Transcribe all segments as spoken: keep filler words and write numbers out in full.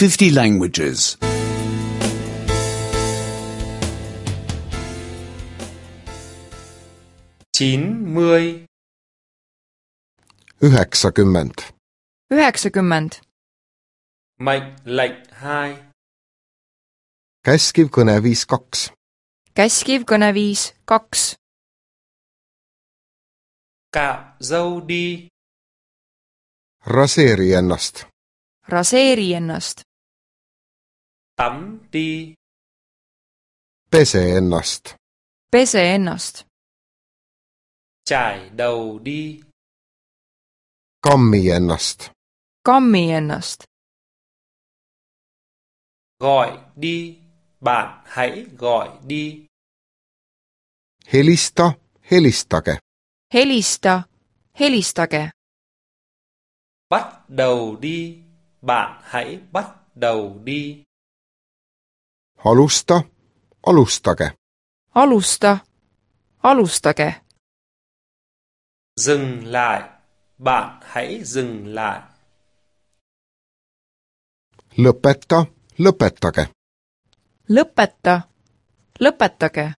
fifty languages. chín mươi, üheksakümmend, üheksakümmend. mệnh lệnh hai, käskiv kõneviis kaks, Käskiv kõneviis kaks. cạo râu đi, raseeri ennast, Raseeri ennast. tắm đi, pese ennast, Pese ennast. chải đầu đi, kammi ennast, Kammi ennast. gọi đi, bạn hãy gọi đi, helista, helistage, Helista, helistage. bắt đầu đi, bạn hãy bắt đầu đi, alusta, alustage, Alusta, alustage. dừng lại, bạn hãy dừng lại, lõpeta, lõpetage, Lõpeta, lõpetage.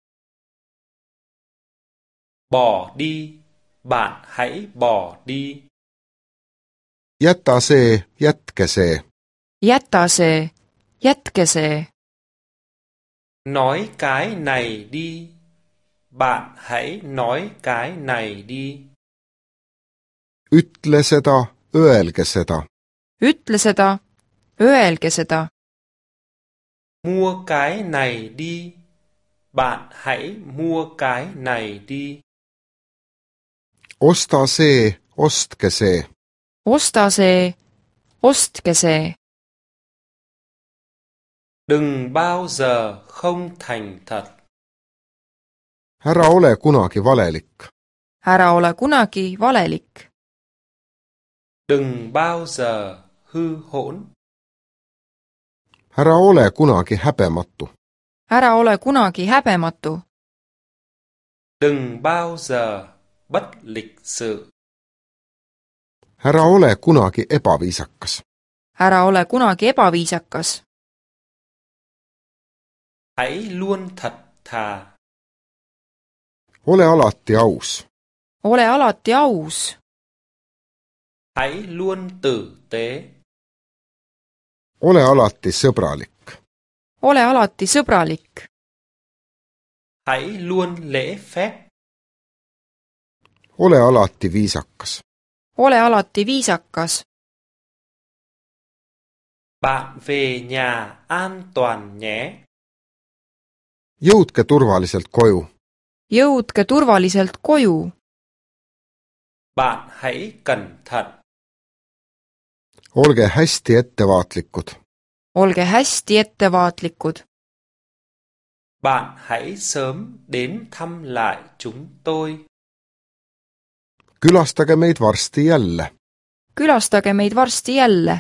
bỏ đi, bạn hãy bỏ đi, jäta see, jätke see, Jäta see, jätke see. nói cái này đi, bạn hãy nói cái này đi, ütle seda, öelge seda, Ütle seda, öelge seda. mua cái này đi, bạn hãy mua cái này đi, osta see, ostke see, Osta see, ostke see. đừng bao giờ không thành thật, ära ole kunagi valelik, Ära ole kunagi valelik. đừng bao giờ hư hỗn, ära ole kunagi häbematu, Ära ole kunagi häbematu. đừng bao giờ bất lịch sự, ära ole kunagi ebaviisakas, Ära ole kunagi ebaviisakas. hãy luôn thật thà, ole alati aus, Ole alati aus. hãy luôn tử tế, ole alati sõbralik, Ole alati sõbralik. hãy luôn lễ phép, ole alati viisakas, Ole alati viisakas. bạn về nhà an toàn nhé, jõudke turvaliselt koju, Jõudke turvaliselt koju. bạn hãy cẩn thận, olge hästi ettevaatlikud, Olge hästi ettevaatlikud. bạn hãy sớm đến thăm lại chúng tôi, külastage meid varsti jälle. Külastage meid varsti jälle.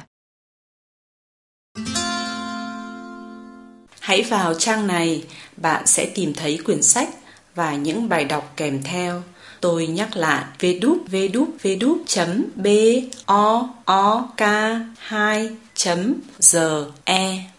Hãy vào trang này, bạn sẽ tìm thấy quyển sách và những bài đọc kèm theo. Tôi nhắc lại w w w chấm b o o k hai chấm g e.